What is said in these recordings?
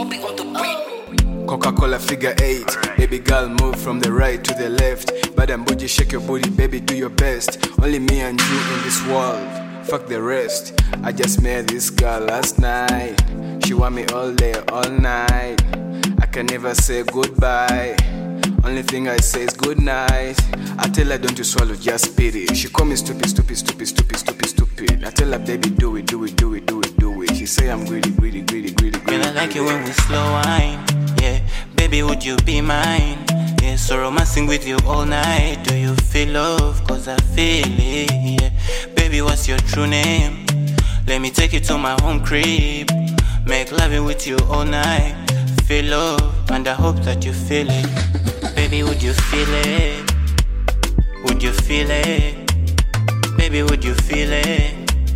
Moby on the beat. Coca-Cola figure 8. Baby girl, move from the right to the left. Badam bougie, shake your booty, baby, do your best. Only me and you in this world, fuck the rest. I just met this girl last night. She want me all day, all night. I can never say goodbye. Only thing I say is good night. I tell her don't you swallow, just spit it. She call me stupid, stupid, stupid, stupid, stupid, stupid. I tell her baby do it, do it, do it, do it, do it. She say I'm greedy, greedy, greedy, greedy, greedy. Girl, I like it when we slow wine. Yeah, baby, would you be mine? Yeah, so romancing with you all night. Do you feel love? Cause I feel it. Yeah, baby, what's your true name? Let me take you to my home crib. Make loving with you all night. Feel love, and I hope that you feel it. Baby, would you feel it? Would you feel it? Baby, would you feel it?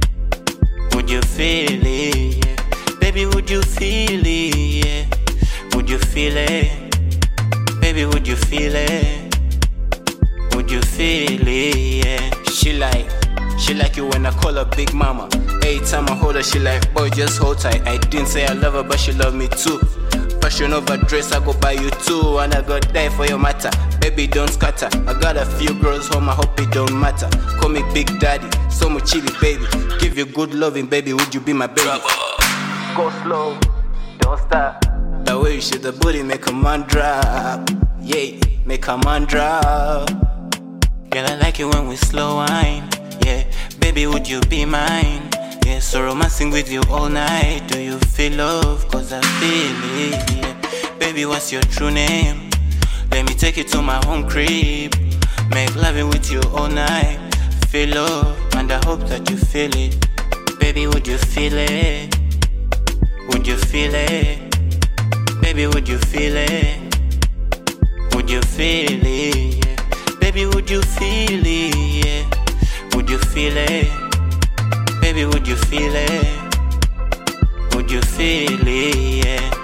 Would you feel it? Yeah. Baby, would you feel it? Yeah. Would you feel it? Baby, would you feel it? Would you feel it? Yeah. She like you when I call her Big Mama. Every time I hold her, she like, boy, just hold tight. I didn't say I love her, but she love me too. Fashion over dress, I go buy you too. And I go die for your matter. Baby, don't scatter. I got a few girls home, I hope it don't matter. Call me Big Daddy, so much chili, baby. Give you good loving, baby, would you be my baby? Go slow, don't stop. The way you shake the booty, make a man drop. Yeah, make a man drop. Girl, I like it when we slow wine. Yeah, baby, would you be mine? Yeah, so romancing with you all night. Do you feel love? Cause I feel it. Yeah. Baby, what's your true name? Let me take you to my home crib. Make loving with you all night. Feel love, and I hope that you feel it. Baby, would you feel it? Would you feel it? Baby, would you feel it? Would you feel it? Yeah. Baby, would you feel it? Yeah. Would you feel it? Baby, would you feel it? Would you feel it? Yeah.